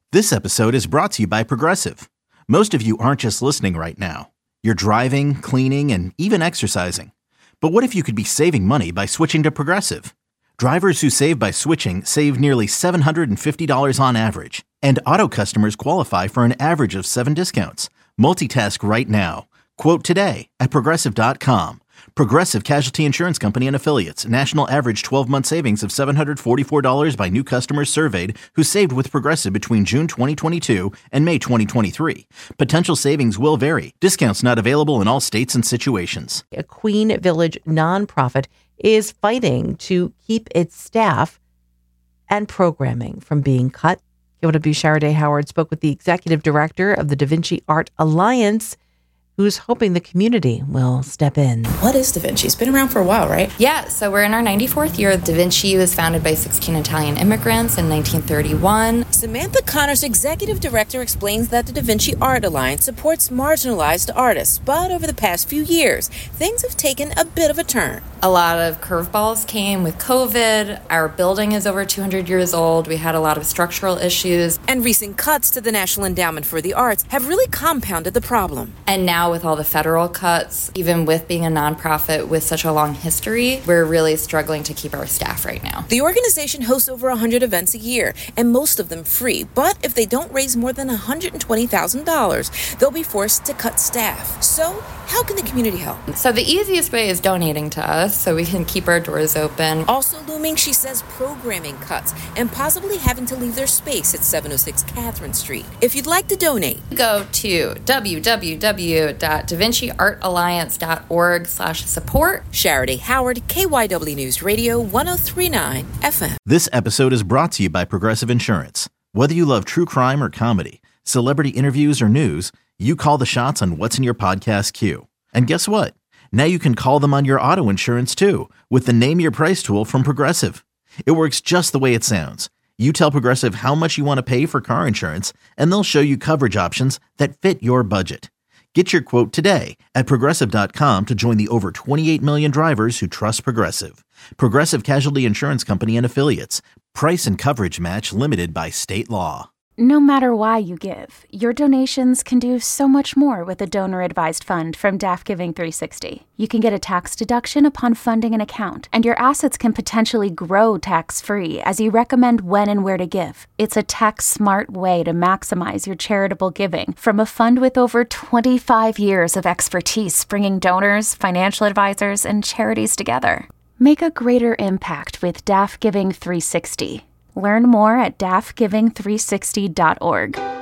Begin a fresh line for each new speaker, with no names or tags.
This episode is brought to you by Progressive. Most of you aren't just listening right now. You're driving, cleaning, and even exercising. But what if you could be saving money by switching to Progressive? Drivers who save by switching save nearly $750 on average. And auto customers qualify for an average of 7 discounts. Multitask right now. Quote today at Progressive.com. Progressive Casualty Insurance Company and Affiliates. National average 12-month savings of $744 by new customers surveyed who saved with Progressive between June 2022 and May 2023. Potential savings will vary. Discounts not available in all states and situations.
A Queen Village nonprofit is fighting to keep its staff and programming from being cut. KYW Sharaday Howard spoke with the executive director of the Da Vinci Art Alliance, who's hoping the community will step in.
What is Da Vinci? It's been around for a while, right?
Yeah, so we're in our 94th year. Da Vinci was founded by 16 Italian immigrants in 1931.
Samantha Connors, executive director, explains that the Da Vinci Art Alliance supports marginalized artists. But over the past few years, things have taken a bit of a turn.
A lot of curveballs came with COVID. Our building is over 200 years old. We had a lot of structural issues.
And recent cuts to the National Endowment for the Arts have really compounded the problem.
And now with all the federal cuts, even with being a nonprofit with such a long history, we're really struggling to keep our staff right now.
The organization hosts over 100 events a year, and most of them free. But if they don't raise more than $120,000, they'll be forced to cut staff. So how can the community help?
So the easiest way is donating to us so we can keep our doors open.
Also looming, she says, programming cuts and possibly having to leave their space at 706 Catherine Street. If you'd like to donate,
go to www.davinciartalliance.org/support.
Sharaday Howard, KYW News Radio 103.9 FM.
This episode is brought to you by Progressive Insurance. Whether you love true crime or comedy, celebrity interviews or news, you call the shots on what's in your podcast queue. And guess what? Now you can call them on your auto insurance too with the Name Your Price tool from Progressive. It works just the way it sounds. You tell Progressive how much you want to pay for car insurance, and they'll show you coverage options that fit your budget. Get your quote today at Progressive.com to join the over 28 million drivers who trust Progressive. Progressive Casualty Insurance Company and Affiliates. Price and coverage match limited by state law.
No matter why you give, your donations can do so much more with a donor-advised fund from DAF Giving 360. You can get a tax deduction upon funding an account, and your assets can potentially grow tax-free as you recommend when and where to give. It's a tax-smart way to maximize your charitable giving from a fund with over 25 years of expertise bringing donors, financial advisors, and charities together. Make a greater impact with DAF Giving 360. Learn more at dafgiving360.org.